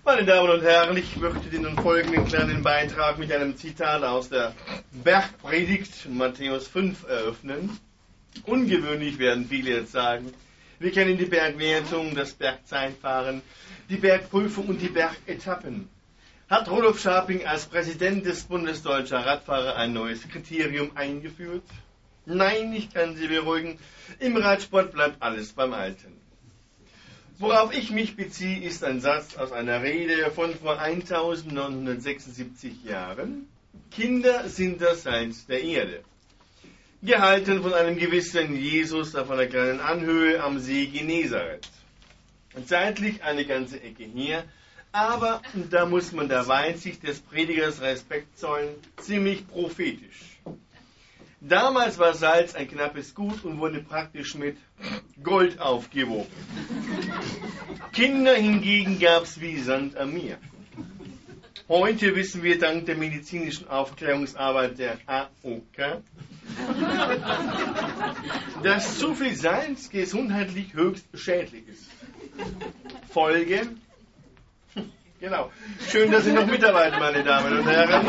Meine Damen und Herren, ich möchte den nun folgenden kleinen Beitrag mit einem Zitat aus der Bergpredigt Matthäus 5 eröffnen. Ungewöhnlich werden viele jetzt sagen. Wir kennen die Bergwertung, das Bergzeitfahren, die Bergprüfung und die Bergetappen. Hat Rudolf Scharping als Präsident des Bundes Deutscher Radfahrer ein neues Kriterium eingeführt? Nein, ich kann Sie beruhigen, im Radsport bleibt alles beim Alten. Worauf ich mich beziehe, ist ein Satz aus einer Rede von vor 1976 Jahren. Kinder sind das Salz der Erde. Gehalten von einem gewissen Jesus auf einer kleinen Anhöhe am See Genezareth. Zeitlich eine ganze Ecke her, aber, und da muss man der Weitsicht des Predigers Respekt zollen, ziemlich prophetisch. Damals war Salz ein knappes Gut und wurde praktisch mit Gold aufgewogen. Kinder hingegen gab es wie Sand am Meer. Heute wissen wir dank der medizinischen Aufklärungsarbeit der AOK, dass zu viel Salz gesundheitlich höchst schädlich ist. Folge? Genau. Schön, dass Sie noch mitarbeiten, meine Damen und Herren.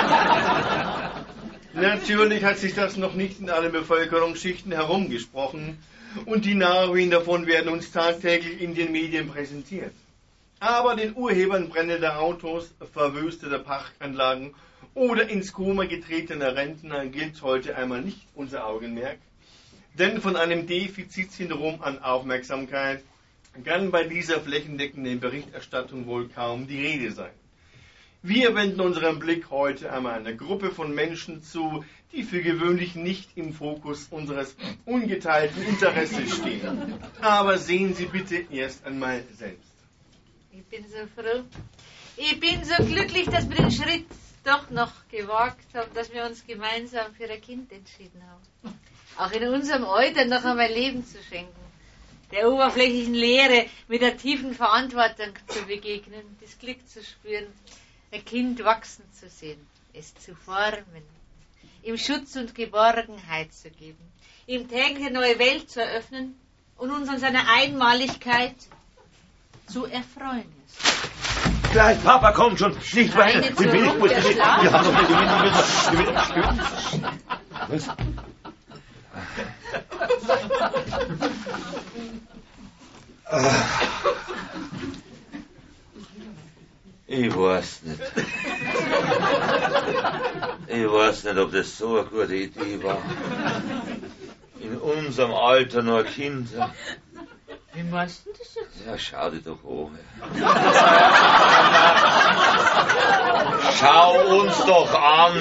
Natürlich hat sich das noch nicht in allen Bevölkerungsschichten herumgesprochen und die Nachwehen davon werden uns tagtäglich in den Medien präsentiert. Aber den Urhebern brennender Autos, verwüsteter Parkanlagen oder ins Koma getretener Rentner gilt heute einmal nicht unser Augenmerk, denn von einem Defizitsyndrom an Aufmerksamkeit kann bei dieser flächendeckenden Berichterstattung wohl kaum die Rede sein. Wir wenden unseren Blick heute einmal einer Gruppe von Menschen zu, die für gewöhnlich nicht im Fokus unseres ungeteilten Interesses stehen. Aber sehen Sie bitte erst einmal selbst. Ich bin so froh. Ich bin so glücklich, dass wir den Schritt doch noch gewagt haben, dass wir uns gemeinsam für ein Kind entschieden haben. Auch in unserem Alter noch einmal Leben zu schenken. Der oberflächlichen Lehre mit der tiefen Verantwortung zu begegnen, das Glück zu spüren, ein Kind wachsen zu sehen, es zu formen, ihm Schutz und Geborgenheit zu geben, ihm täglich eine neue Welt zu eröffnen und uns an seiner Einmaligkeit zu erfreuen. Gleich, Papa kommt schon, nicht weinen. Wir haben noch gewinnen. Was? Ich weiß nicht. Ich weiß nicht, ob das so eine gute Idee war. In unserem Alter nur Kinder. Wie meinst du das jetzt? Ja, schau dich doch an. Schau uns doch an.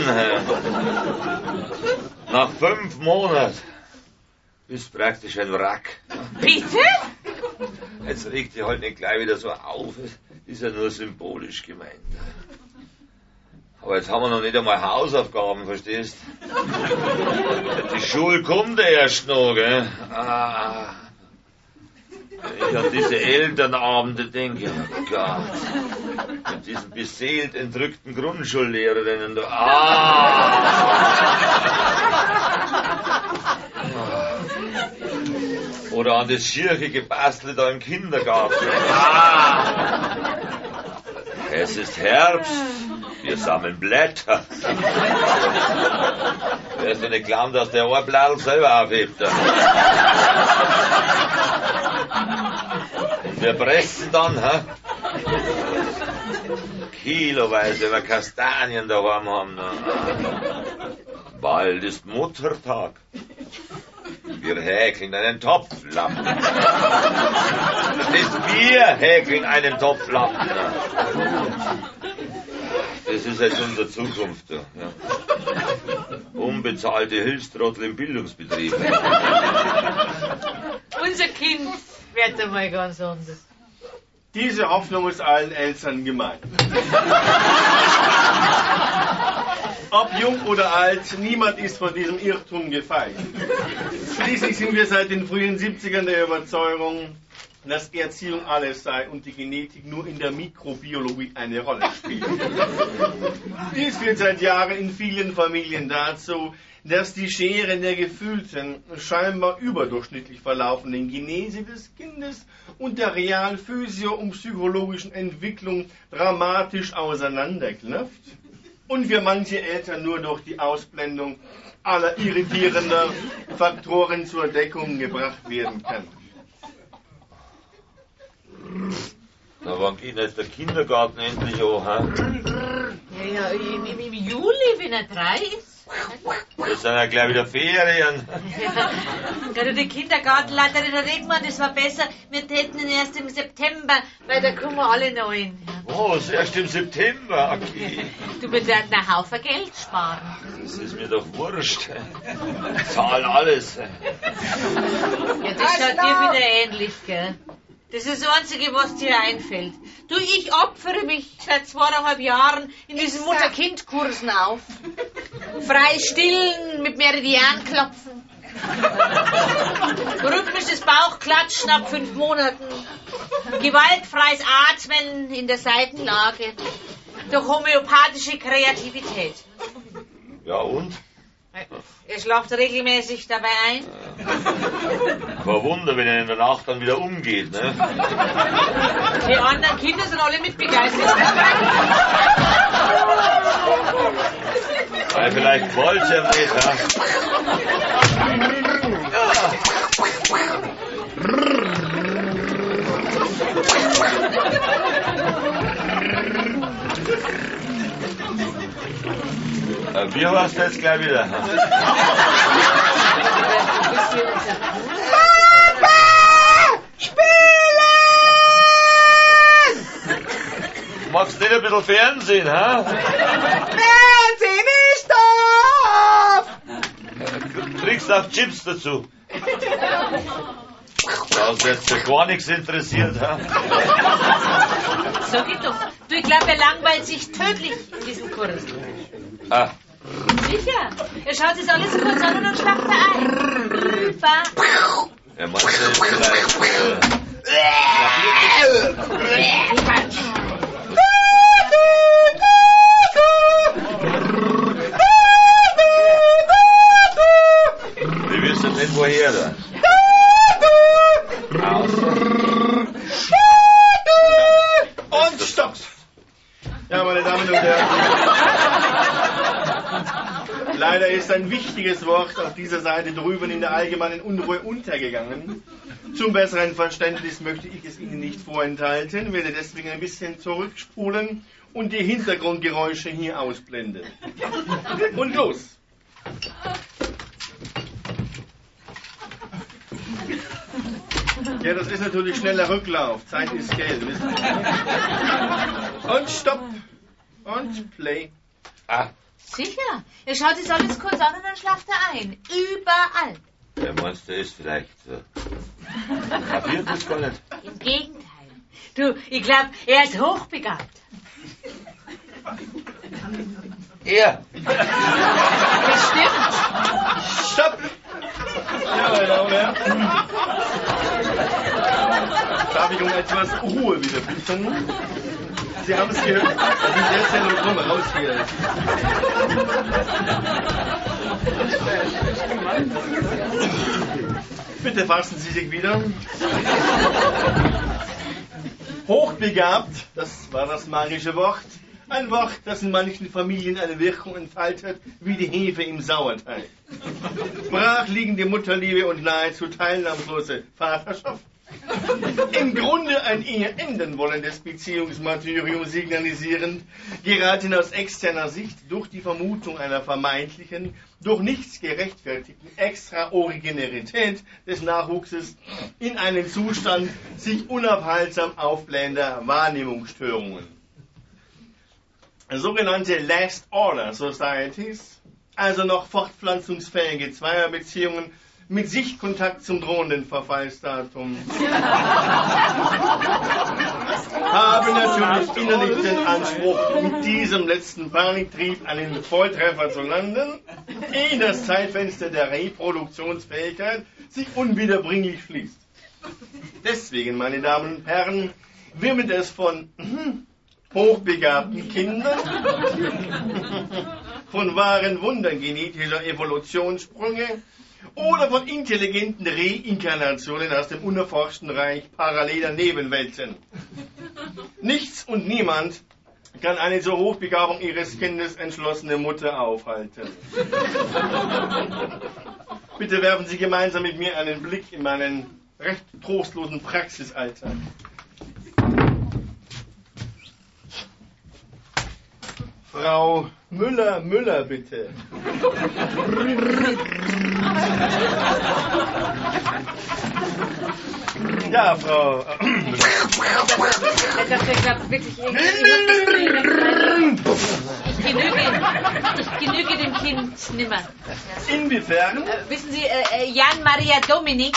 Nach 5 Monaten bist du praktisch ein Wrack. Bitte? Jetzt reg dich halt nicht gleich wieder so auf. Ist ja nur symbolisch gemeint. Aber jetzt haben wir noch nicht einmal Hausaufgaben, verstehst? Die Schule kommt ja erst noch, gell? Wenn ich an diese Elternabende denke, oh Gott, mit diesen beseelt entrückten Grundschullehrerinnen, oder an das schierige Gebastel da im Kindergarten. Es ist Herbst, wir sammeln Blätter. Wer ist denn nicht glauben, dass der Ohrbladel selber aufhebt? Und wir pressen dann, kiloweise, wenn wir Kastanien daheim haben. Bald ist Muttertag. Wir häkeln einen Topflappen. Wir häkeln einen Topflappen. Das ist jetzt unsere Zukunft. Ja. Unbezahlte Hilfstrottel im Bildungsbetrieb. Unser Kind wird einmal ganz anders. Diese Hoffnung ist allen Eltern gemein. Ob jung oder alt, niemand ist von diesem Irrtum gefeit. Schließlich sind wir seit den frühen 70ern der Überzeugung, dass Erziehung alles sei und die Genetik nur in der Mikrobiologie eine Rolle spielt. Dies führt seit Jahren in vielen Familien dazu, dass die Schere der gefühlten, scheinbar überdurchschnittlich verlaufenden Genese des Kindes und der real physio- und psychologischen Entwicklung dramatisch auseinanderklafft und für manche Eltern nur durch die Ausblendung aller irritierender Faktoren zur Deckung gebracht werden kann. Na, wann geht jetzt der Kindergarten endlich an? Ja, im Juli, wenn er 3 ist. Das sind ja gleich wieder Ferien. Ja, die Kindergartenleiterin hat gemeint, das war besser, wir täten ihn erst im September, weil da kommen wir alle neuen. Oh, erst im September, okay. Du willst einen Haufen Geld sparen. Das ist mir doch wurscht. Zahl alles. Ja, das schaut dir wieder ähnlich, gell? Das ist das Einzige, was dir einfällt. Du, ich opfere mich seit 2,5 Jahren in diesen Mutter-Kind-Kursen auf. Frei stillen, mit Meridian klopfen. Rhythmisches Bauchklatschen ab 5 Monaten. Gewaltfreies Atmen in der Seitenlage. Durch homöopathische Kreativität. Ja, und? Er schlaft regelmäßig dabei ein. Kein Wunder, wenn er in der Nacht dann wieder umgeht, ne? Die anderen Kinder sind alle mitbegeistert. Weil vielleicht wollte er nicht, ja? Wie war's jetzt gleich wieder? Papa! Spielen! Magst du nicht ein bisschen Fernsehen, ha? Fernsehen ist doof! Kriegst auch Chips dazu. Da ist jetzt ja gar nichts interessiert, ha? So geht doch. Du, ich glaube, er langweilt sich tödlich in diesem Kurs. Ah. Sicher. Er schaut sich alles kurz an und dann schlaft er ein. Über. Er meint, er ist vielleicht... Wie wirst du denn woher da? Und stopp! Ja, meine Damen und Herren. Leider ist ein wichtiges Wort auf dieser Seite drüben in der allgemeinen Unruhe untergegangen. Zum besseren Verständnis möchte ich es Ihnen nicht vorenthalten, werde deswegen ein bisschen zurückspulen und die Hintergrundgeräusche hier ausblenden. Und los! Ja, das ist natürlich schneller Rücklauf. Zeit ist Geld. Wissen Sie? Und stopp. Und play. Ah, Sicher. Er schaut sich alles kurz an und dann schlaft er ein. Überall. der meinst, der ist vielleicht... kapiert das gar nicht. Im Gegenteil. Du, ich glaube, er ist hochbegabt. Er! Das stimmt. Stopp! Ja, meine Damen und Herren. Darf ich um etwas Ruhe wieder bitten? Sie haben es gehört. Das ist jetzt ja nur komm raus hier. Bitte fassen Sie sich wieder. Hochbegabt, das war das magische Wort. Ein Wort, das in manchen Familien eine Wirkung entfaltet, wie die Hefe im Sauerteig. Brachliegende Mutterliebe und nahezu teilnahmslose Vaterschaft. Im Grunde ein eher enden wollendes Beziehungsmartyrium signalisierend, geraten aus externer Sicht durch die Vermutung einer vermeintlichen, durch nichts gerechtfertigten Extraoriginärität des Nachwuchses in einen Zustand sich unaufhaltsam aufblähender Wahrnehmungsstörungen. Sogenannte Last Order Societies, also noch fortpflanzungsfähige Zweierbeziehungen mit Sichtkontakt zum drohenden Verfallsdatum, haben natürlich innerlich den Anspruch, mit diesem letzten Paniktrieb einen Volltreffer zu landen, ehe das Zeitfenster der Reproduktionsfähigkeit sich unwiederbringlich schließt. Deswegen, meine Damen und Herren, wimmelt es von hochbegabten Kindern, von wahren Wundern genetischer Evolutionssprünge oder von intelligenten Reinkarnationen aus dem unerforschten Reich paralleler Nebenwelten. Nichts und niemand kann eine zur Hochbegabung ihres Kindes entschlossene Mutter aufhalten. Bitte werfen Sie gemeinsam mit mir einen Blick in meinen recht trostlosen Praxisalltag. Frau Müller, bitte. Ja, Frau Müller. Ich glaube wirklich, ich genüge dem Kind nimmer. Inwiefern? Wissen Sie, Jan Maria Dominik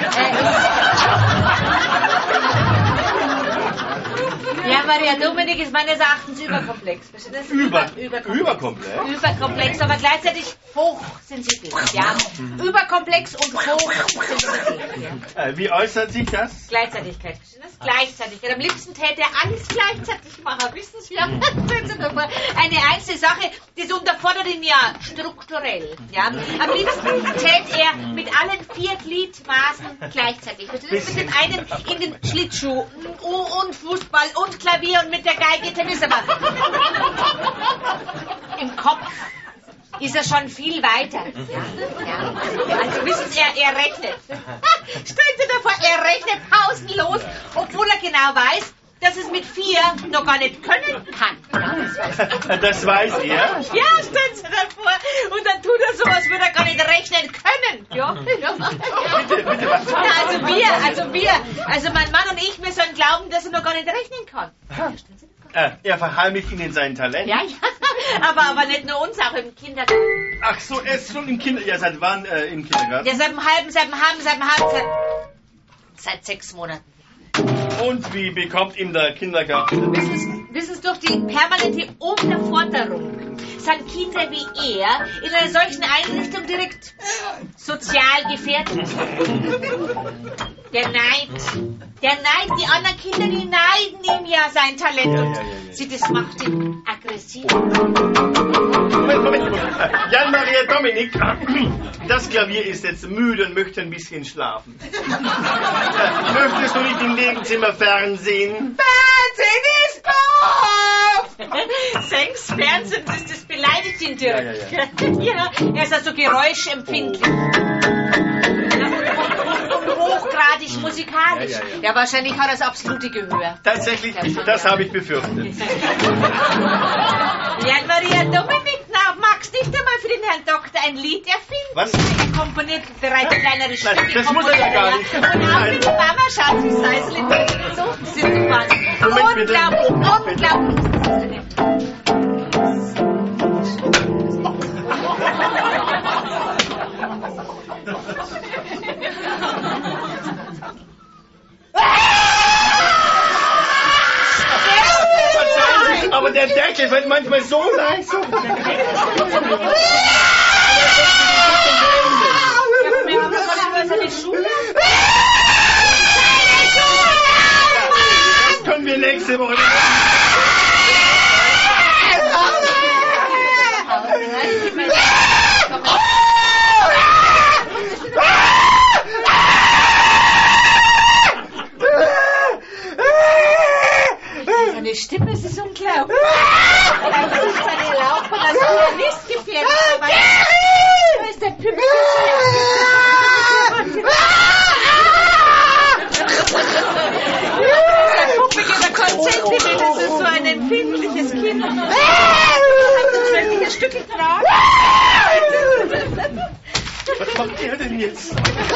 Jan Maria Dominik ist meines Erachtens überkomplex. Das Überkomplex? Überkomplex, aber gleichzeitig hochsensibel. Ja, überkomplex und hochsensibel. Ja. Wie äußert sich das? Gleichzeitigkeit. Gleichzeitigkeit. Am liebsten täte er alles gleichzeitig machen. Wissen Sie, ja? Eine einzelne Sache, das unterfordert ihn ja strukturell. Ja? Am liebsten täte er mit allen 4 Gliedmaßen gleichzeitig. Das ist mit dem einen in den Schlittschuh und Fußball und Klavier und mit der Geige Tennis. Aber im Kopf ist er schon viel weiter. Ja. Also wissen Sie, er rechnet. Stellen Sie davor, er rechnet pausenlos, obwohl er genau weiß, dass es mit 4 noch gar nicht können kann. Ja, das weiß er? Ja, stellen Sie davor. Und dann tut er so, als würde er gar nicht rechnen können. Ja. Bitte, was? Also wir. Also mein Mann und ich, wir sollen glauben, dass er noch gar nicht rechnen kann. Er verheimlicht Ihnen sein Talent. Ja, aber nicht nur uns, auch im Kindergarten. Ach so, er ist schon im Kindergarten. Ja, seit wann im Kindergarten? Ja, seit 6 Monaten. Und wie bekommt ihm der Kindergarten? Wissen Sie, durch die permanente Unterforderung sind Kinder wie er in einer solchen Einrichtung direkt sozial gefährdet. Der Neid, die anderen Kinder, die neiden ihm ja sein Talent. Und das macht ihn aggressiv. Moment. Jan Maria Dominik, das Klavier ist jetzt müde und möchte ein bisschen schlafen. Möchtest du nicht im Nebenzimmer Fernsehen? Fernsehen ist doof! Sechs Fernsehen, das beleidigt ihn direkt. Ja, er ist also geräuschempfindlich. Hochgradig musikalisch. Ja, wahrscheinlich hat er das absolute Gehör. Tatsächlich, das habe ich befürchtet. Jan Maria Dominik, magst nicht einmal für den Herrn Doktor ein Lied erfinden? Was? Er komponiert bereits kleinere Stücke. Das muss er ja gar nicht. Und auch für die Mama, schaut wie Seisle so sind unglaublich. Aber der Deckel wird manchmal so leicht. So. Wir haben seine Schule. Das können wir nächste Woche. Seine Stimme ist unglaublich. Das ist seine Laufbahn als Pianist gefährdet. Da ist der Pimmel. Der Puppe geht der Konzentrimil, das ist so ein empfindliches Kind. Hat das wirklich ein Stück getragen? Was macht er denn jetzt?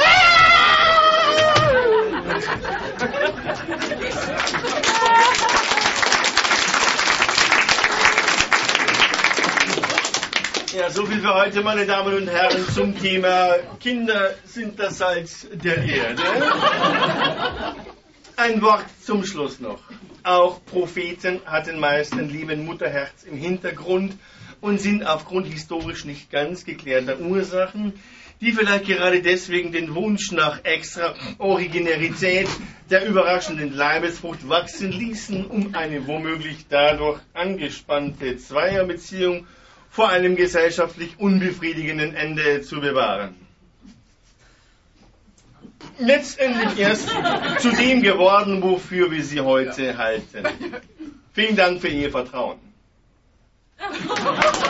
Ja, so viel für heute, meine Damen und Herren, zum Thema Kinder sind das Salz der Erde. Ein Wort zum Schluss noch. Auch Propheten hatten meist ein lieben Mutterherz im Hintergrund und sind aufgrund historisch nicht ganz geklärter Ursachen, die vielleicht gerade deswegen den Wunsch nach extra Originalität der überraschenden Leibesfrucht wachsen ließen, um eine womöglich dadurch angespannte Zweierbeziehung vor einem gesellschaftlich unbefriedigenden Ende zu bewahren. Letztendlich erst zu dem geworden, wofür wir sie heute halten. Vielen Dank für Ihr Vertrauen.